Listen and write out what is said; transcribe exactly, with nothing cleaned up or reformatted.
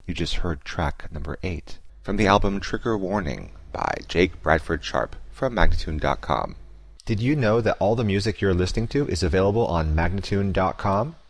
You just heard track number eight from the album Trigger Warning by Jake Bradford Sharp from Magnatune dot com. Did you know that all the music you're listening to is available on Magnatune dot com?